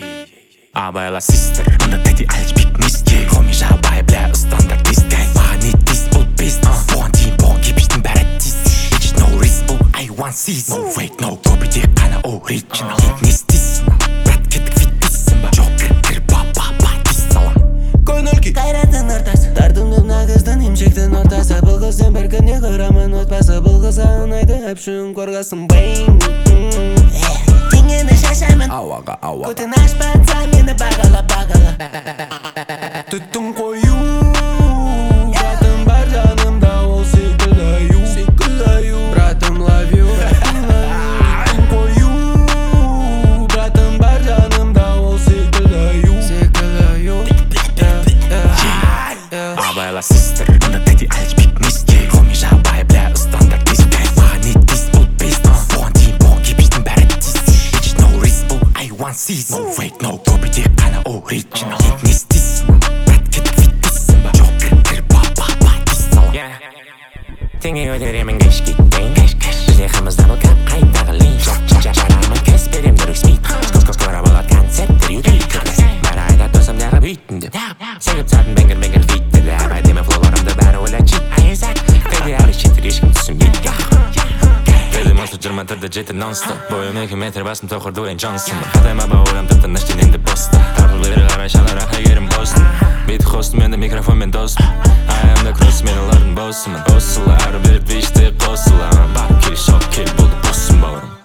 Абайла систер, мында тәти әлж бит миске. Хоми жабай бля стандарт дистей. Мағани дис бұл бизнес. Бұған дейін бұған кепіштің бәрі дис. It's no risk бұл I want seas. No fake no копи тек қана original. Не істейсің брат кеттік фиттейсің ба? Жоқ кір ба дис салам. Көңілге қайраттың ортасы, тартымды нағыздың емшектің ортасы. Бұл қыздың бір күнде құрамын отбасы. Бұл қыз ұнайды әпшін қорғасын бэйн. Теңені шашамын Ауаға көтін ашпатса мені бағала түттің қою братым бар жанымда ол секілаю братым love you түттің қою братым бар жанымда ол секілаю Абайла систер, мында тәти әлж бит миске. Хоми жабай бля стандарт дистей. Мағани дис бұл бизнес. Бұған дейін бұған кепіштің бәрі дис. It's no risk бұл I want seas. No fake no копи тек қана original. Не істейсің брат кеттік фиттейсің ба? Жоқ кір ба дис салам. Теңе өтеремін кеш кетпейін. Бізде қымызда бұл кәп қайтағы лейн. Жарамын кәс берем дұрыс мейт. Скора болады концерттер ютейт. Бәрі айда досым дағы бүйтін деп. Сегіп сатын бәңгір фиттерді. Әдемі флоларымды бәрі ойлап чит. Айызак қайды әлі шетір ешкім түсінбейді. Кәді монстр 24-ді жеті нон-стоп. Бойым 2 метр басым тоқыр Дуэйн Джонсон. Қадайма бауырым тіпті наштененді боста. Тапыл бері қарай шаларақ әйгерім бостын. Бейті қостым енді микрофон мен достым. Айымда кросс мен олардың боссымын. Осылы әрі беріп вишті қосыламын. Бар кел шок кел болды боссым бауырым.